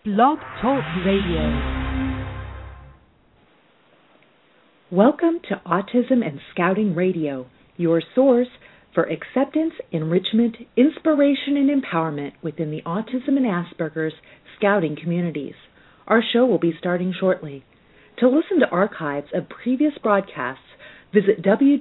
Blog Talk Radio. Welcome to Autism and Scouting Radio, your source for acceptance, enrichment, inspiration, and empowerment within the autism and Asperger's Scouting communities. Our show will be starting shortly. To listen to archives of previous broadcasts, visit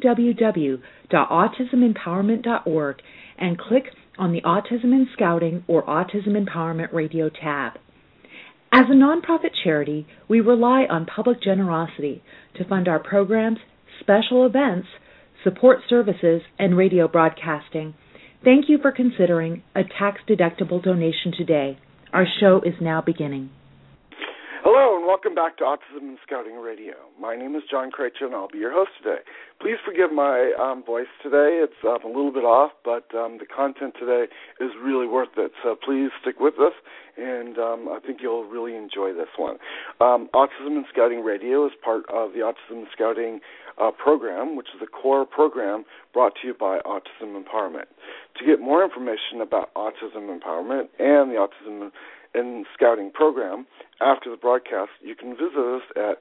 www.autismempowerment.org and click on the Autism and Scouting or Autism Empowerment Radio tab. As a nonprofit charity, we rely on public generosity to fund our programs, special events, support services, and radio broadcasting. Thank you for considering a tax-deductible donation today. Our show is now beginning. Hello and welcome back to Autism and Scouting Radio. My name is John Krejci and I'll be your host today. Please forgive my voice today. It's a little bit off, but the content today is really worth it. So please stick with us, and I think you'll really enjoy this one. Autism and Scouting Radio is part of the Autism and Scouting program, which is a core program brought to you by Autism Empowerment. To get more information about Autism Empowerment and the Autism and Scouting program, after the broadcast, you can visit us at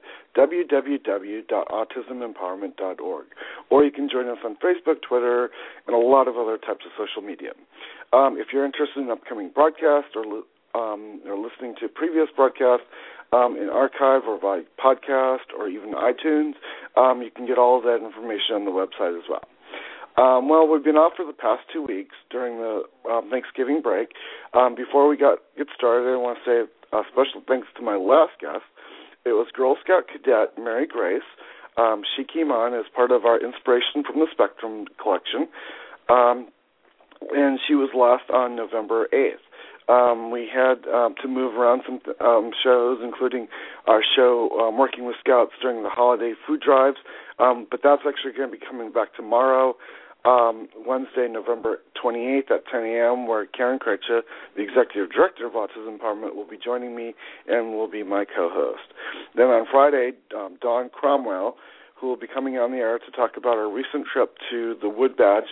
www.autismempowerment.org, or you can join us on Facebook, Twitter, and a lot of other types of social media. If you're interested in upcoming broadcasts or listening to previous broadcasts in archive or by podcast or even iTunes, you can get all of that information on the website as well. Well, we've been off for the past 2 weeks during the Thanksgiving break. Before we get started, I want to say a special thanks to my last guest. It was Girl Scout Cadet Mary Grace. She came on as part of our Inspiration from the Spectrum collection, and she was last on November 8th. We had to move around some shows, including our show Working with Scouts during the holiday food drives, but that's actually going to be coming back tomorrow, Wednesday, November 28th at 10 a.m., where Karen Krejci, the Executive Director of Autism Empowerment, will be joining me and will be my co-host. Then on Friday, Dawn Cromwell, who will be coming on the air to talk about our recent trip to the Wood Badge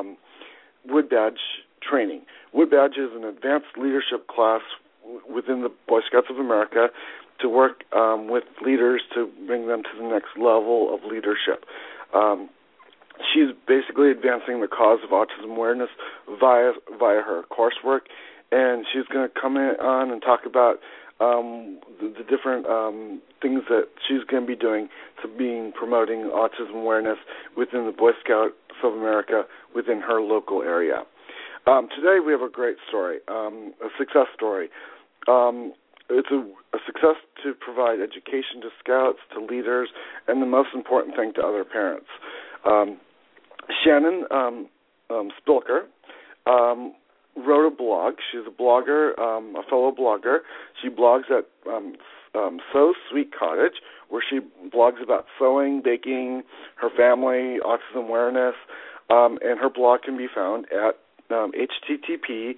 training. Wood Badge is an advanced leadership class within the Boy Scouts of America to work with leaders to bring them to the next level of leadership. She's basically advancing the cause of autism awareness via her coursework, and she's going to come on and talk about the different things that she's going to be doing to promoting autism awareness within the Boy Scouts of America within her local area. Today we have a great story, a success story. It's a success to provide education to scouts, to leaders, and the most important thing, to other parents. Shannon Spilker wrote a blog. She's a blogger, a fellow blogger. She blogs at Sew Sweet Cottage, where she blogs about sewing, baking, her family, autism awareness, and her blog can be found at http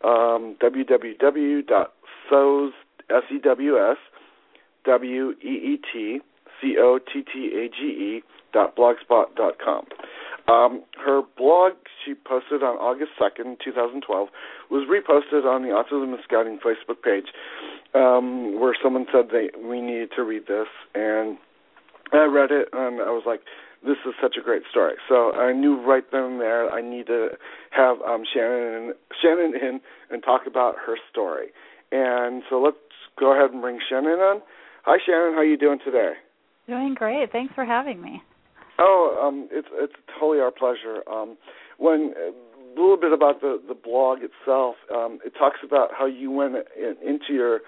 www.sewetcottage.blogspot.com. Her blog she posted on August 2nd, 2012, was reposted on the Autism and Scouting Facebook page, where someone said we needed to read this, and I read it, and I was like, this is such a great story. So I knew right then and there I need to have Shannon in and talk about her story. And so let's go ahead and bring Shannon on. Hi, Shannon. How are you doing today? Doing great. Thanks for having me. Oh, it's totally our pleasure. A little bit about the blog itself. It talks about how you went into your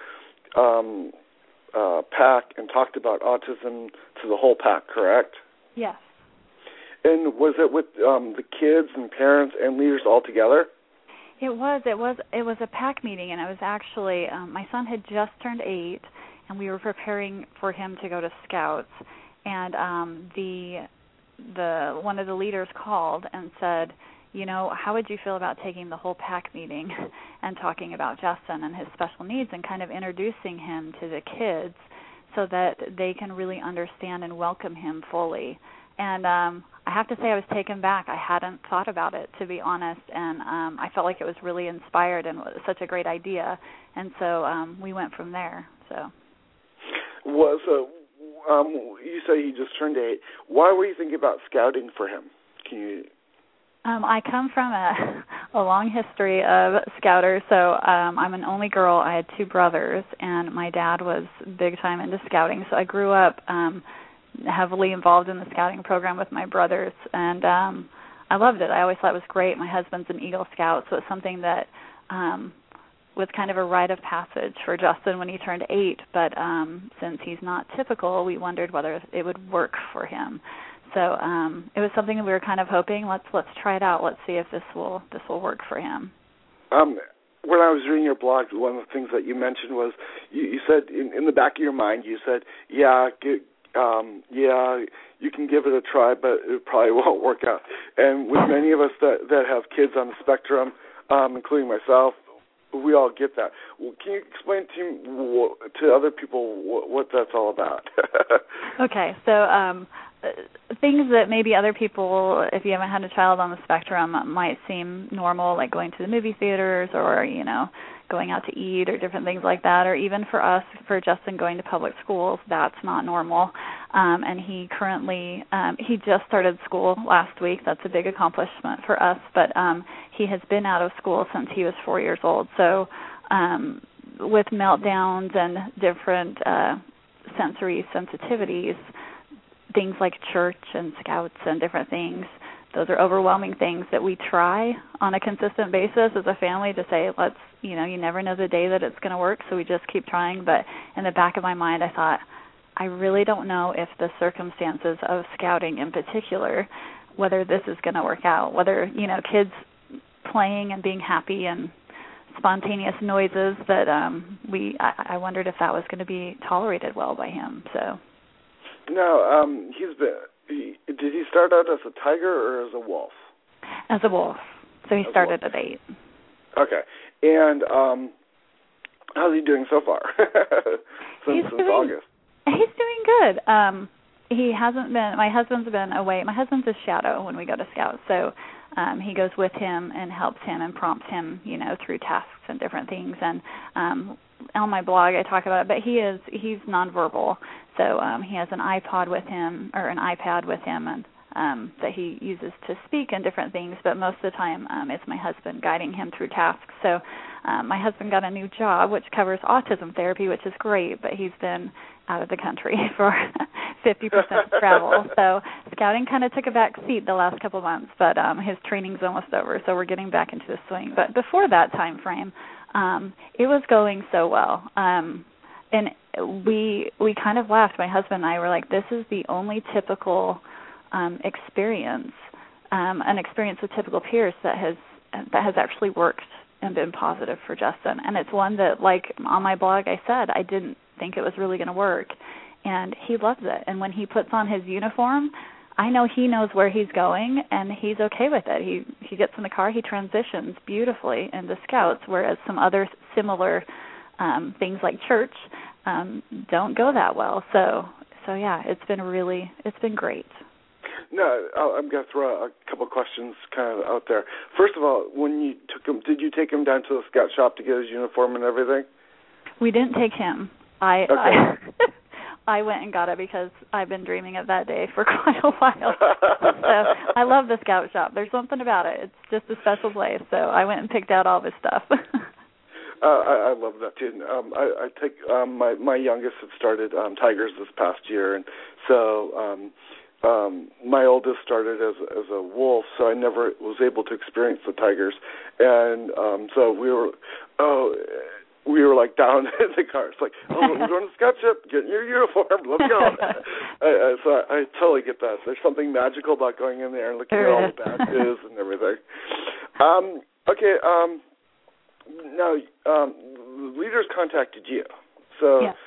pack and talked about autism to the whole pack, correct? Yes. And was it with the kids and parents and leaders all together? It was a pack meeting, and I was actually my son had just turned 8, and we were preparing for him to go to Scouts, and the one of the leaders called and said, you know, how would you feel about taking the whole pack meeting and talking about Justin and his special needs and kind of introducing him to the kids so that they can really understand and welcome him fully. And I have to say I was taken back. I hadn't thought about it, to be honest, and I felt like it was really inspired and was such a great idea. And so we went from there. So. Well, so you say he just turned 8. Why were you thinking about scouting for him? Can you? I come from a long history of scouters. So I'm an only girl. I had 2 brothers, and my dad was big time into scouting. So I grew up heavily involved in the scouting program with my brothers, and I loved it. I always thought it was great. My husband's an Eagle Scout, so it's something that was kind of a rite of passage for Justin when he turned 8. But since he's not typical, we wondered whether it would work for him. So it was something that we were kind of hoping, let's try it out. Let's see if this will work for him. When I was reading your blog, one of the things that you mentioned was you said in the back of your mind, you said, yeah, you can give it a try, but it probably won't work out. And with many of us that have kids on the spectrum, including myself, we all get that. Well, can you explain to other people what that's all about? Okay, so things that maybe other people, if you haven't had a child on the spectrum, might seem normal, like going to the movie theaters or, going out to eat or different things like that, or even for us, for Justin going to public schools, that's not normal. And he currently, he just started school last week. That's a big accomplishment for us, but he has been out of school since he was 4 years old. So with meltdowns and different sensory sensitivities, things like church and scouts and different things, those are overwhelming things that we try on a consistent basis as a family to say, you never know the day that it's going to work, so we just keep trying. But in the back of my mind, I thought, I really don't know if the circumstances of scouting in particular, whether this is going to work out, whether, kids playing and being happy and spontaneous noises that I wondered if that was going to be tolerated well by him. So. No, did he start out as a tiger or as a wolf? As a wolf. So he started at 8. Okay. And how's he doing so far? since August. He's doing good. He hasn't been, my husband's been away. My husband's a shadow when we go to Scouts. So he goes with him and helps him and prompts him, through tasks and different things. And on my blog I talk about it, but he's nonverbal. So he has an iPad with him, and that he uses to speak and different things, but most of the time it's my husband guiding him through tasks. So my husband got a new job which covers autism therapy, which is great, but he's been out of the country for 50% travel. So scouting kind of took a back seat the last couple months, but his training's almost over, so we're getting back into the swing. But before that time frame, it was going so well. And we kind of laughed. My husband and I were like, this is the only typical experience, an experience with typical peers that has actually worked and been positive for Justin. And it's one that, like on my blog I said, I didn't think it was really going to work. And he loves it. And when he puts on his uniform, I know he knows where he's going, and he's okay with it. He gets in the car, he transitions beautifully into Scouts, whereas some other similar things like church don't go that well. So yeah, it's been great. No, I'm going to throw a couple of questions kind of out there. First of all, when you took him, did you take him down to the Scout shop to get his uniform and everything? We didn't take him. I went and got it because I've been dreaming of that day for quite a while. So I love the Scout shop. There's something about it. It's just a special place. So I went and picked out all this stuff. I love that too. I take my youngest had started Tigers this past year, and so my oldest started as a wolf, so I never was able to experience the Tigers, and so we were like down in the car. It's like, we're going to the Scout ship, get your uniform, let's go. So I totally get that. There's something magical about going in there and looking at all the badges and everything. Okay. Now, leaders contacted you, so yeah.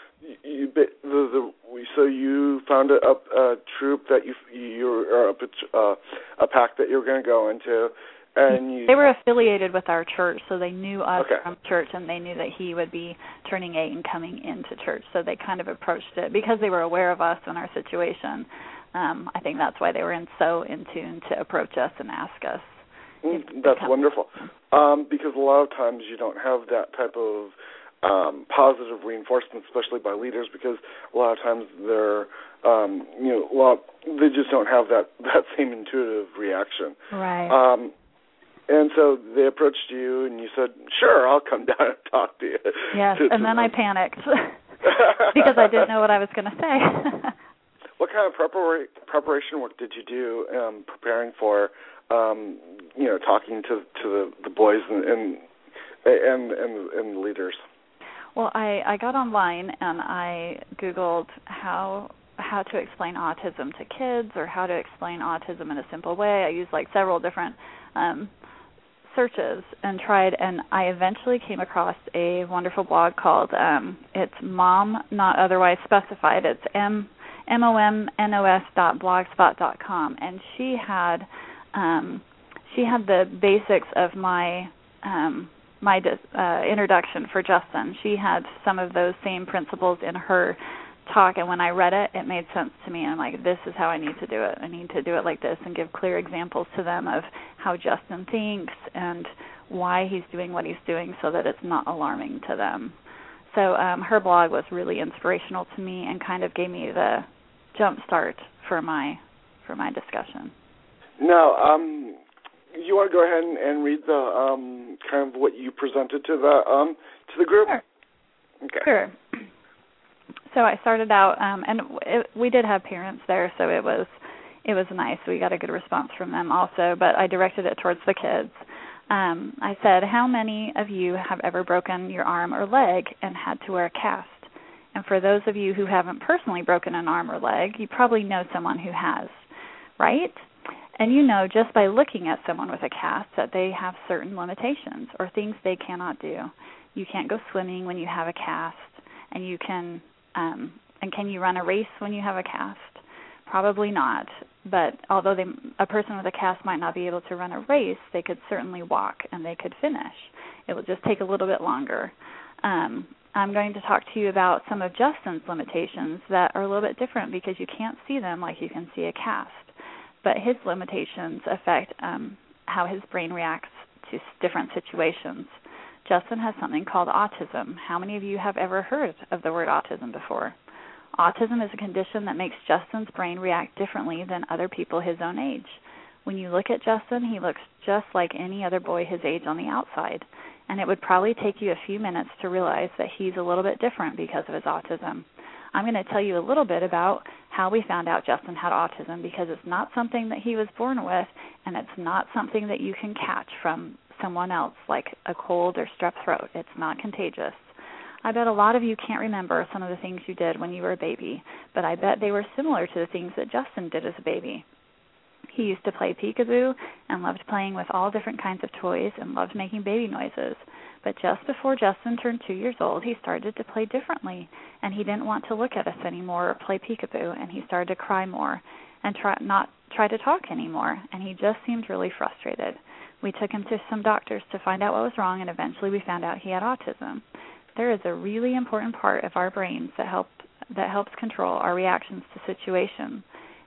So you found a troop that you or a pack that you were going to go into, And they were affiliated with our church, so they knew us Okay. from church, and they knew that he would be turning 8 and coming into church. So they kind of approached it because they were aware of us and our situation. I think that's why they were so in tune to approach us and ask us. That's wonderful. Because a lot of times you don't have that type of positive reinforcement, especially by leaders, because a lot of times they're, they just don't have that same intuitive reaction. Right. And so they approached you, and you said, "Sure, I'll come down and talk to you." Yes, and then I panicked because I didn't know what I was going to say. What kind of preparation work did you do preparing for, talking to the boys and the leaders? Well, I got online and I Googled how to explain autism to kids, or how to explain autism in a simple way. I used several different searches and tried, and I eventually came across a wonderful blog called it's Mom Not Otherwise Specified. It's momnos.blogspot.com, and she had the basics of my introduction for Justin. She had some of those same principles in her talk, and when I read it, it made sense to me. And I'm like, this is how I need to do it. I need to do it like this and give clear examples to them of how Justin thinks and why he's doing what he's doing so that it's not alarming to them. So her blog was really inspirational to me and kind of gave me the jump start for my discussion. Now, you want to go ahead and read the kind of what you presented to the group? Sure. Okay. Sure. So I started out, and we did have parents there, so it was nice. We got a good response from them also, but I directed it towards the kids. I said, how many of you have ever broken your arm or leg and had to wear a cast? And for those of you who haven't personally broken an arm or leg, you probably know someone who has, right? And you know just by looking at someone with a cast that they have certain limitations or things they cannot do. You can't go swimming when you have a cast, and you can can you run a race when you have a cast? Probably not. But although a person with a cast might not be able to run a race, they could certainly walk and they could finish. It will just take a little bit longer. I'm going to talk to you about some of Justin's limitations that are a little bit different because you can't see them like you can see a cast. But his limitations affect how his brain reacts to different situations. Justin has something called autism. How many of you have ever heard of the word autism before? Autism is a condition that makes Justin's brain react differently than other people his own age. When you look at Justin, he looks just like any other boy his age on the outside, and it would probably take you a few minutes to realize that he's a little bit different because of his autism. I'm going to tell you a little bit about how we found out Justin had autism, because it's not something that he was born with, and it's not something that you can catch from someone else, like a cold or strep throat. It's not contagious. I bet a lot of you can't remember some of the things you did when you were a baby, but I bet they were similar to the things that Justin did as a baby. He used to play peekaboo and loved playing with all different kinds of toys and loved making baby noises. But just before Justin turned 2 years old, he started to play differently, and he didn't want to look at us anymore or play peekaboo, and he started to cry more and not try to talk anymore, and he just seemed really frustrated. We took him to some doctors to find out what was wrong, and eventually we found out he had autism. There is a really important part of our brains that helps control our reactions to situations,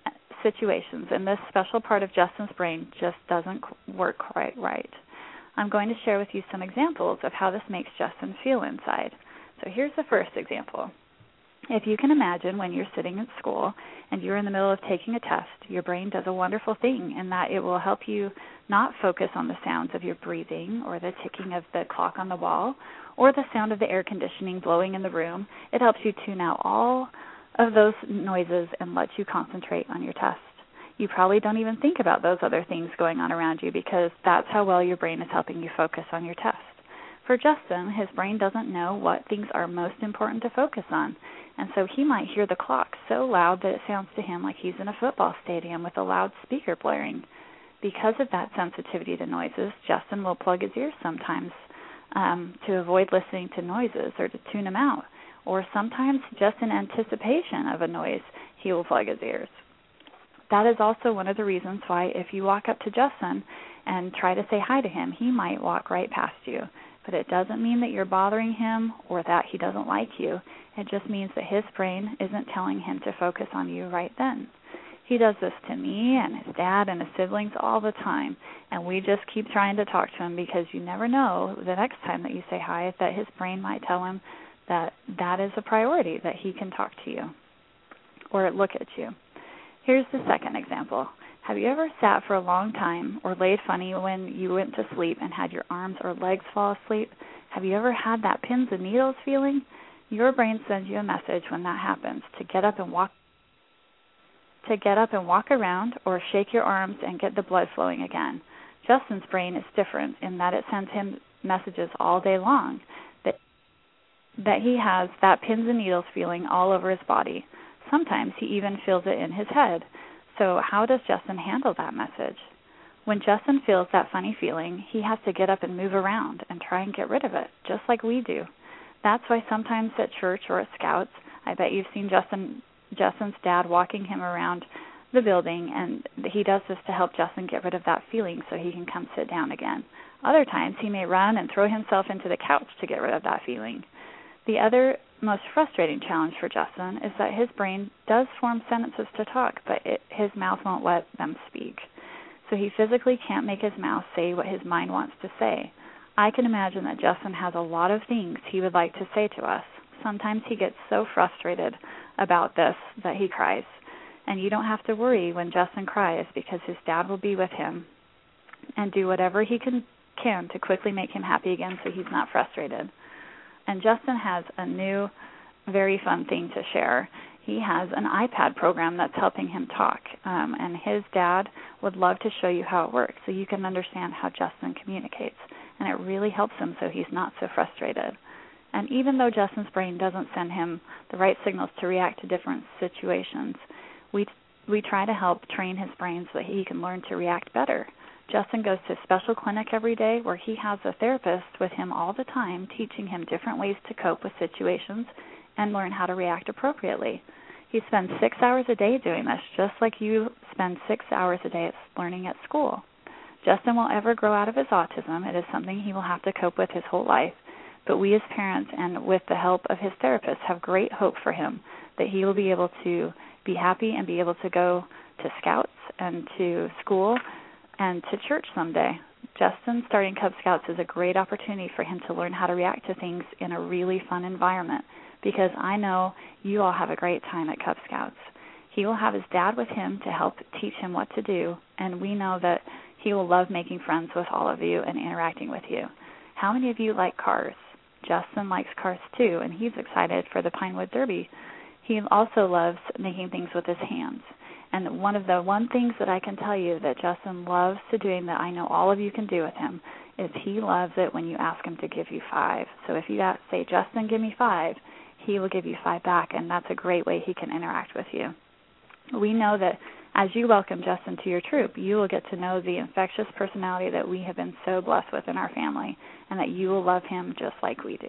and this special part of Justin's brain just doesn't work quite right. I'm going to share with you some examples of how this makes Justin feel inside. So here's the first example. If you can imagine when you're sitting in school and you're in the middle of taking a test, your brain does a wonderful thing in that it will help you not focus on the sounds of your breathing or the ticking of the clock on the wall or the sound of the air conditioning blowing in the room. It helps you tune out all of those noises and lets you concentrate on your test. You probably don't even think about those other things going on around you because that's how well your brain is helping you focus on your test. For Justin, his brain doesn't know what things are most important to focus on, and so he might hear the clock so loud that it sounds to him like he's in a football stadium with a loud speaker blaring. Because of that sensitivity to noises, Justin will plug his ears sometimes to avoid listening to noises or to tune them out, or sometimes just in anticipation of a noise, he will plug his ears. that is also one of the reasons why if you walk up to Justin and try to say hi to him, he might walk right past you. But it doesn't mean that you're bothering him or that he doesn't like you. It just means that his brain isn't telling him to focus on you right then. He does this to me and his dad and his siblings all the time, and we just keep trying to talk to him because you never know the next time that you say hi that his brain might tell him that that is a priority, that he can talk to you or look at you. Here's the second example. Have you ever sat for a long time or laid funny when you went to sleep and had your arms or legs fall asleep? Have you ever had that pins and needles feeling? Your brain sends you a message when that happens to get up and walk around or shake your arms and get the blood flowing again. Justin's brain is different in that it sends him messages all day long that he has that pins and needles feeling all over his body. Sometimes he even feels it in his head. So how does Justin handle that message? When Justin feels that funny feeling, he has to get up and move around and try and get rid of it, just like we do. That's why sometimes at church or at Scouts, I bet you've seen Justin's dad walking him around the building, and he does this to help Justin get rid of that feeling so he can come sit down again. Other times he may run and throw himself into the couch to get rid of that feeling. The other most frustrating challenge for Justin is that his brain does form sentences to talk, but his mouth won't let them speak. So he physically can't make his mouth say what his mind wants to say. I can imagine that Justin has a lot of things he would like to say to us. Sometimes he gets so frustrated about this that he cries. And you don't have to worry when Justin cries because his dad will be with him and do whatever he can to quickly make him happy again so he's not frustrated. And Justin has a new, very fun thing to share. He has an iPad program that's helping him talk, and his dad would love to show you how it works so you can understand how Justin communicates. And it really helps him so he's not so frustrated. And even though Justin's brain doesn't send him the right signals to react to different situations, we try to help train his brain so that he can learn to react better. Justin goes to a special clinic every day where he has a therapist with him all the time, teaching him different ways to cope with situations and learn how to react appropriately. He spends 6 hours a day doing this, just like you spend 6 hours a day learning at school. Justin won't ever grow out of his autism. It is something he will have to cope with his whole life. But we as parents and with the help of his therapist have great hope for him that he will be able to be happy and be able to go to Scouts and to school and to church someday. Justin starting Cub Scouts is a great opportunity for him to learn how to react to things in a really fun environment, because I know you all have a great time at Cub Scouts. He will have his dad with him to help teach him what to do, and we know that he will love making friends with all of you and interacting with you. How many of you like cars? Justin likes cars too, and he's excited for the Pinewood Derby. He also loves making things with his hands. And one of the things that I can tell you that Justin loves to do, and that I know all of you can do with him, is he loves it when you ask him to give you 5. So if you say, Justin, give me 5, he will give you 5 back, and that's a great way he can interact with you. We know that as you welcome Justin to your troop, you will get to know the infectious personality that we have been so blessed with in our family, and that you will love him just like we do.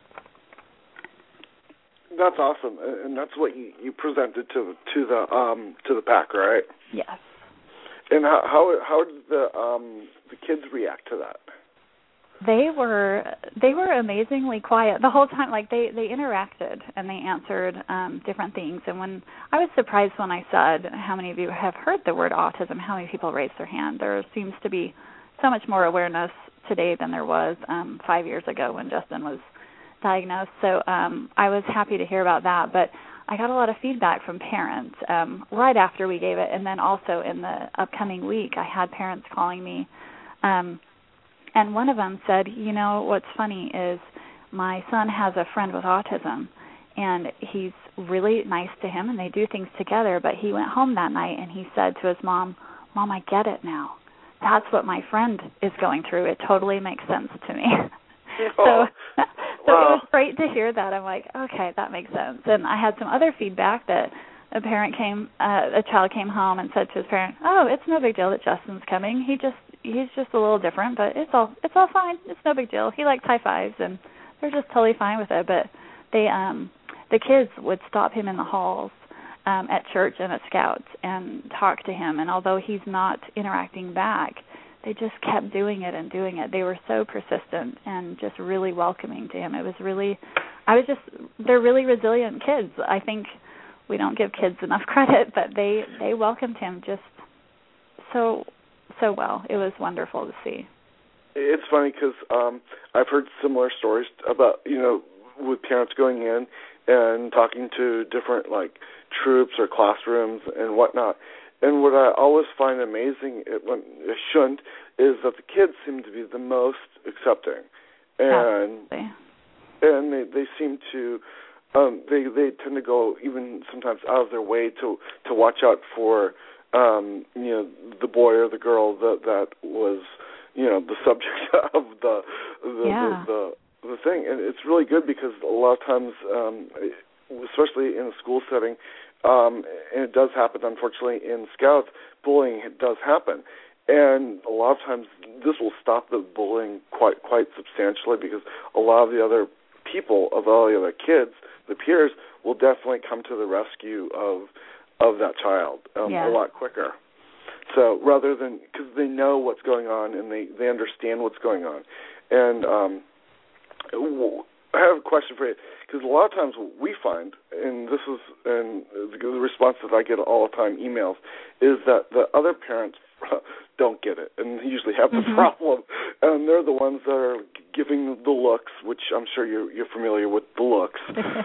That's awesome, and that's what you presented to the pack, right? Yes. And how did the kids react to that? They were amazingly quiet the whole time. Like they interacted and they answered different things. And when I was surprised when I said, how many of you have heard the word autism, how many people raised their hand? There seems to be so much more awareness today than there was 5 years ago when Justin was diagnosed. So I was happy to hear about that. But I got a lot of feedback from parents right after we gave it, and then also in the upcoming week I had parents calling me, and one of them said, you know, what's funny is my son has a friend with autism, and he's really nice to him, and they do things together, but he went home that night, and he said to his mom, Mom, I get it now. That's what my friend is going through. It totally makes sense to me. Oh. So it was great to hear that. I'm like, okay, that makes sense. And I had some other feedback that a child came home and said to his parent, oh, it's no big deal that Justin's coming. He's just a little different, but it's all fine. It's no big deal. He likes high fives, and they're just totally fine with it. But the kids would stop him in the halls at church and at Scouts and talk to him. And although he's not interacting back, they just kept doing it and doing it. They were so persistent and just really welcoming to him. It was really, they're really resilient kids. I think we don't give kids enough credit, but they welcomed him just so well. It was wonderful to see. It's funny because I've heard similar stories about, with parents going in and talking to different, troops or classrooms and whatnot. And what I always find amazing, when it shouldn't, is that the kids seem to be the most accepting. And they seem to, they tend to go even sometimes out of their way to watch out for, the boy or the girl that was, the subject of the thing. And it's really good because a lot of times, especially in a school setting, and it does happen, unfortunately, in Scouts, bullying does happen. And a lot of times this will stop the bullying quite substantially because a lot of the other people, of all the other kids, the peers, will definitely come to the rescue of that child a lot quicker. So rather than, because they know what's going on and they understand what's going on. And I have a question for you, because a lot of times what we find, and this is the response that I get all the time, emails, is that the other parents don't get it and usually have the problem, and they're the ones that are giving the looks, which I'm sure you're familiar with the looks.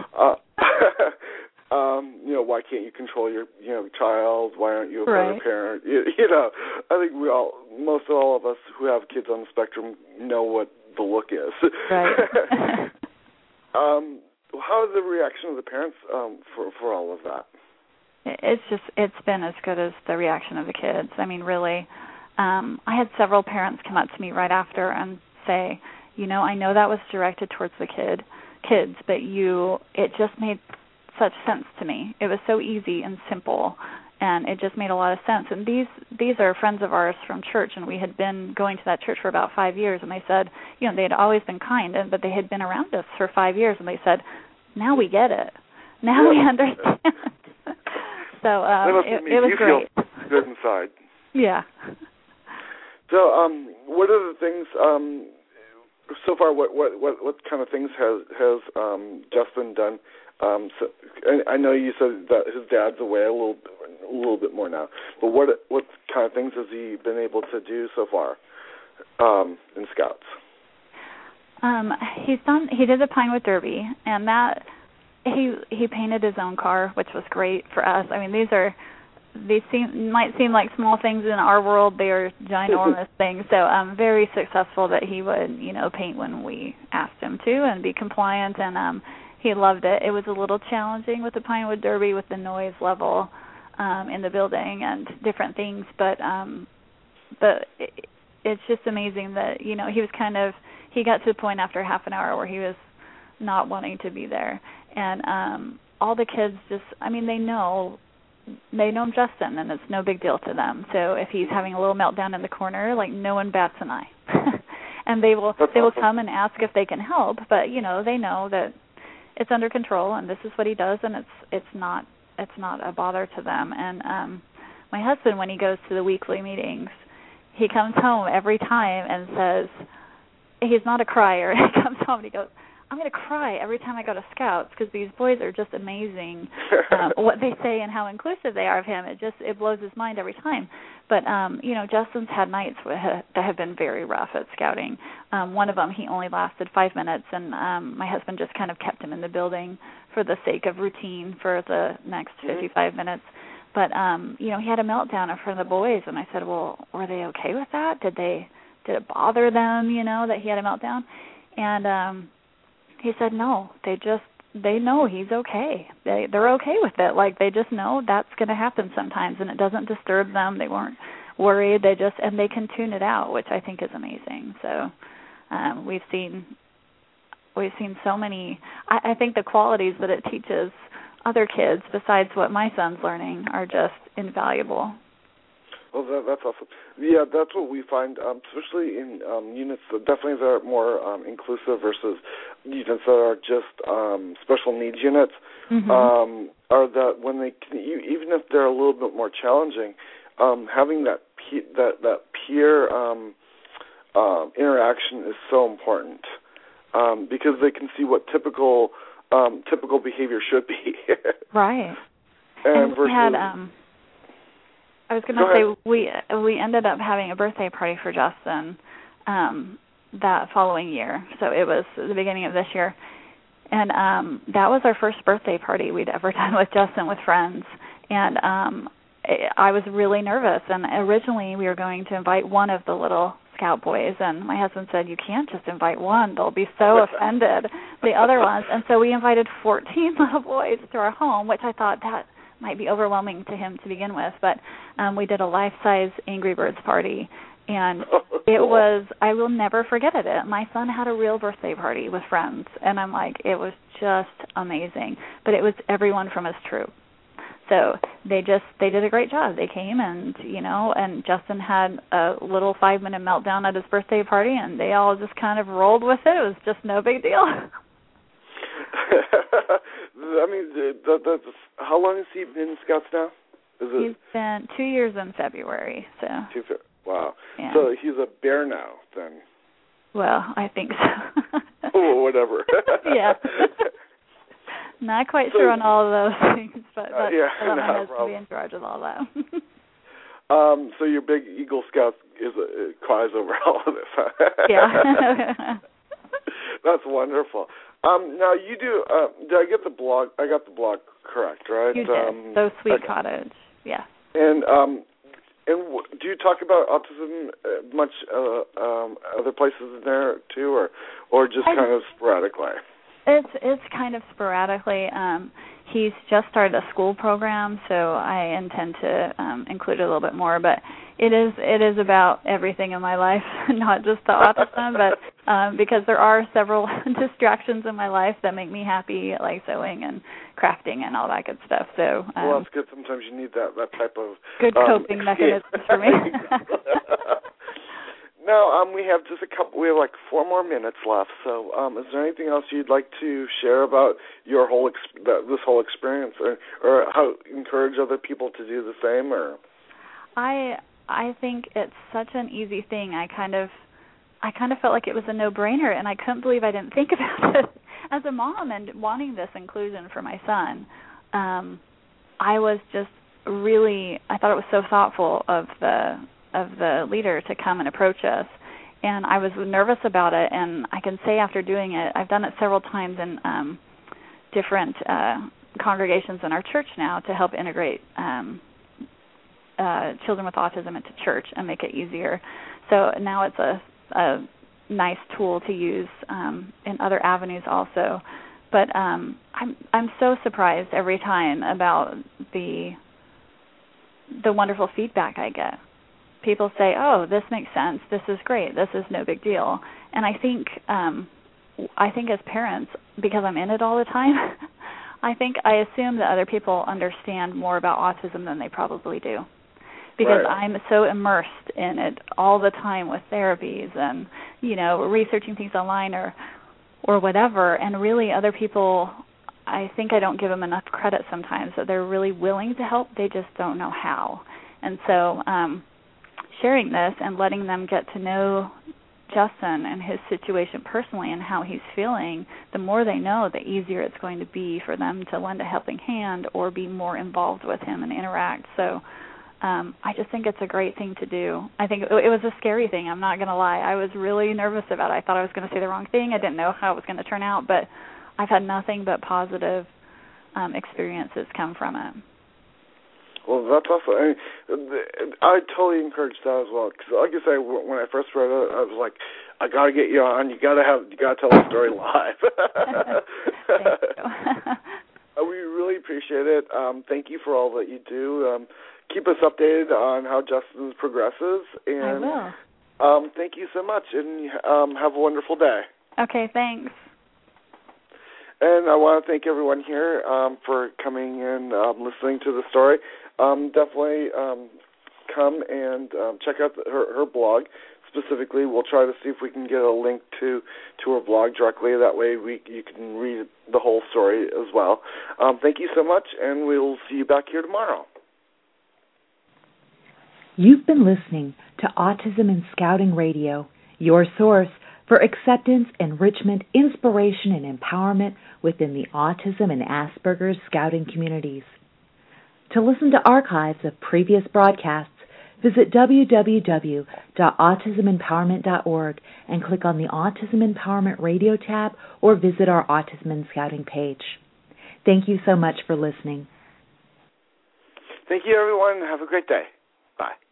Why can't you control your child? Why aren't you a better parent? I think most all of us who have kids on the spectrum know what the look is. Right. How is the reaction of the parents for all of that? It's been as good as the reaction of the kids. I mean, really, I had several parents come up to me right after and say, I know that was directed towards the kids, but it just made such sense to me. It was so easy and simple, and it just made a lot of sense. And these are friends of ours from church, and we had been going to that church for about 5 years, and they said, they had always been kind, but they had been around us for 5 years, and they said, now we get it. Now we understand. So it was great. You feel good inside. Yeah. So what are the things, so far, what kind of things has Justin done? I know you said that his dad's away a little bit more now, but what kind of things has he been able to do so far in Scouts? He did the Pinewood Derby, and that he painted his own car, which was great for us. I mean, might seem like small things in our world. They are ginormous things. So very successful that he would paint when we asked him to and be compliant, and he loved it. It was a little challenging with the Pinewood Derby with the noise level in the building and different things, but it's just amazing that he was he got to the point after half an hour where he was not wanting to be there, and all the kids they know Justin, and it's no big deal to them. So if he's having a little meltdown in the corner, no one bats an eye, and they will come and ask if they can help, but they know that it's under control, and this is what he does, and it's not a bother to them. And my husband, when he goes to the weekly meetings, he comes home every time and says, he's not a crier. He comes home and he goes, I'm going to cry every time I go to Scouts because these boys are just amazing. What they say and how inclusive they are of him, it blows his mind every time. But Justin's had nights that have been very rough at Scouting. One of them, he only lasted 5 minutes, and my husband just kind of kept him in the building for the sake of routine for the next 55 minutes. But he had a meltdown in front of the boys, and I said, well, were they okay with that? Did it bother them, that he had a meltdown? And he said no. They know he's okay. They're okay with it. They just know that's going to happen sometimes, and it doesn't disturb them. They weren't worried. They can tune it out, which I think is amazing. So we've seen so many. I think the qualities that it teaches other kids, besides what my son's learning, are just invaluable. Well, that's awesome. Yeah, that's what we find, especially in units that definitely are more inclusive versus units that are just special needs units, are that when they can, even if they're a little bit more challenging, having that peer interaction is so important, because they can see what typical behavior should be. Right. And we had, I was going to say, we ended up having a birthday party for Justin that following year. So it was the beginning of this year. And that was our first birthday party we'd ever done with Justin with friends. And I was really nervous. And originally we were going to invite one of the little Scout boys. And my husband said, you can't just invite one. They'll be so offended, the other ones. And so we invited 14 little boys to our home, which I thought that might be overwhelming to him to begin with. But we did a life-size Angry Birds party. And it was, I will never forget it. My son had a real birthday party with friends, and I'm like, it was just amazing. But it was everyone from his troop. So they did a great job. They came and Justin had a little 5-minute meltdown at his birthday party, and they all just kind of rolled with it. It was just no big deal. I mean, how long has he been in Scouts now? He's been 2 years in February. So. Wow. Yeah. So he's a bear now, then. Well, I think so. Oh, whatever. Yeah. Not quite sure on all of those things, but I want my husband to be in charge of all that. So your big Eagle Scout cries over all of this, huh? Yeah. That's wonderful. Now you do. Did I get the blog? I got the blog correct, right? You did. So Sweet Cottage. Yeah. And do you talk about autism much other places in there too, or just kind of sporadically? It's kind of sporadically. He's just started a school program, so I intend to include it a little bit more. But it is about everything in my life, not just the autism, but because there are several distractions in my life that make me happy, like sewing and crafting and all that good stuff. So well, that's good. Sometimes you need that type of good coping mechanisms for me. Now, we have just we have like 4 more minutes left. So, is there anything else you'd like to share about your this whole experience, or how encourage other people to do the same? Or I think it's such an easy thing. I kind of felt like it was a no-brainer, and I couldn't believe I didn't think about it. As a mom and wanting this inclusion for my son, I was just really, I thought it was so thoughtful of the leader to come and approach us. And I was nervous about it, and I can say after doing it, I've done it several times in different congregations in our church now to help integrate children with autism into church and make it easier. So now it's a nice tool to use in other avenues also. But I'm so surprised every time about the wonderful feedback I get. People say, "Oh, this makes sense. This is great. This is no big deal." And I think as parents, because I'm in it all the time, I assume that other people understand more about autism than they probably do, because right. I'm so immersed in it all the time with therapies and researching things online or whatever. And really, other people, I think I don't give them enough credit sometimes that they're really willing to help. They just don't know how. And so sharing this and letting them get to know Justin and his situation personally and how he's feeling, the more they know, the easier it's going to be for them to lend a helping hand or be more involved with him and interact. So I just think it's a great thing to do. I think it was a scary thing, I'm not going to lie. I was really nervous about it. I thought I was going to say the wrong thing. I didn't know how it was going to turn out, but I've had nothing but positive experiences come from it. Well, that's awesome. I totally encourage that as well. Because, like I say, when I first read it, I was like, "I got to get you on. You got to tell the story live." Thank you. We really appreciate it. Thank you for all that you do. Keep us updated on how Justin progresses. And, I will. Thank you so much, and have a wonderful day. Okay, thanks. And I want to thank everyone here for coming and listening to the story. Definitely come and check out her blog, specifically. We'll try to see if we can get a link to her blog directly. That way you can read the whole story as well. Thank you so much, and we'll see you back here tomorrow. You've been listening to Autism and Scouting Radio, your source for acceptance, enrichment, inspiration, and empowerment within the autism and Asperger's Scouting communities. To listen to archives of previous broadcasts, visit www.autismempowerment.org and click on the Autism Empowerment Radio tab or visit our Autism and Scouting page. Thank you so much for listening. Thank you, everyone. Have a great day. Bye.